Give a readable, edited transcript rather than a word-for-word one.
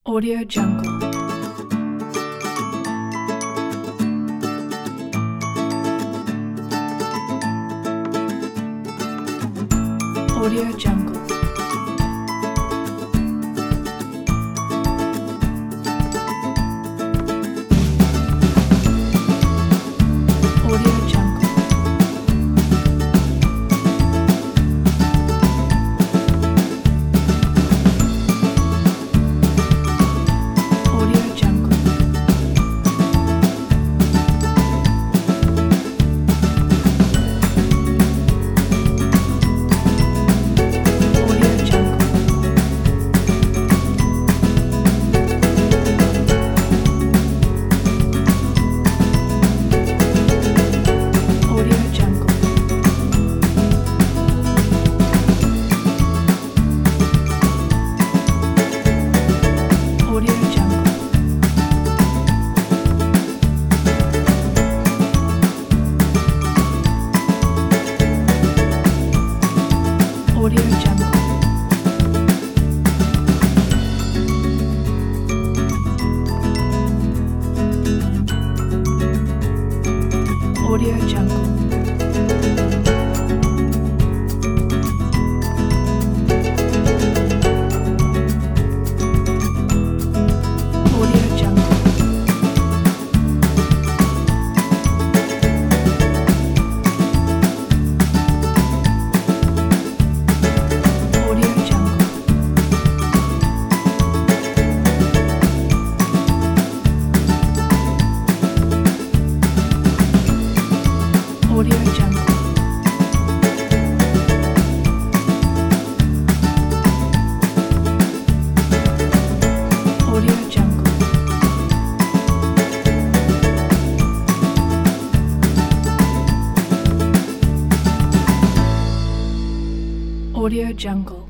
Audio Jungle. Audio Jungle. Audio Jungle. Audio Jungle. Audio Jungle. Audio Jungle. Audio Jungle. Audio Jungle. Audio Jungle. Audio Jungle. Audio Jungle. Audio Jungle. Audio Jungle. Audio Jungle.